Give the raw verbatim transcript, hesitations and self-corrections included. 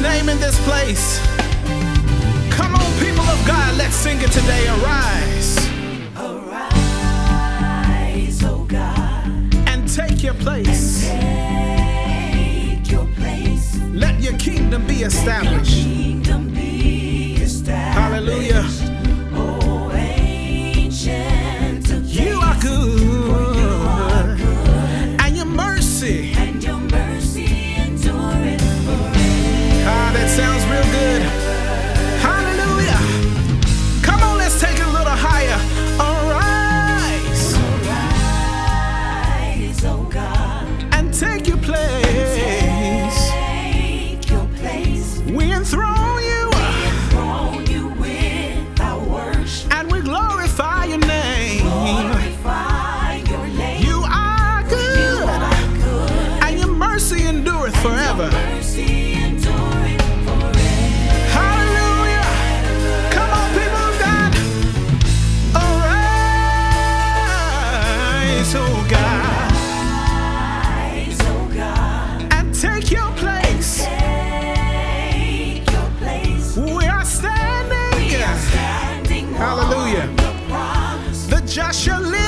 name in this place. Come on, people of God, let's sing it today. Arise. Arise, oh God, and take your place. And take your place. Let your kingdom be established. Let your kingdom be established. Hallelujah. Oh, ancient of days, You are good. for you are good. And your mercy. And your mercy endureth forever. Ah, that sounds real good. Hallelujah. Come on, let's take it a little higher. Arise. Arise, oh God, and take your place. take your place. We enthrone you. Enthrone you with our worship. And we glorify your name. Glorify your name. You are good. You are good. And your mercy endureth forever. Mercy endureth forever. Hallelujah. Come on, people of God. Arise, oh God. Arise, oh God, And take your place. take your place. We are standing. We are standing Hallelujah. on the promise. The just shall live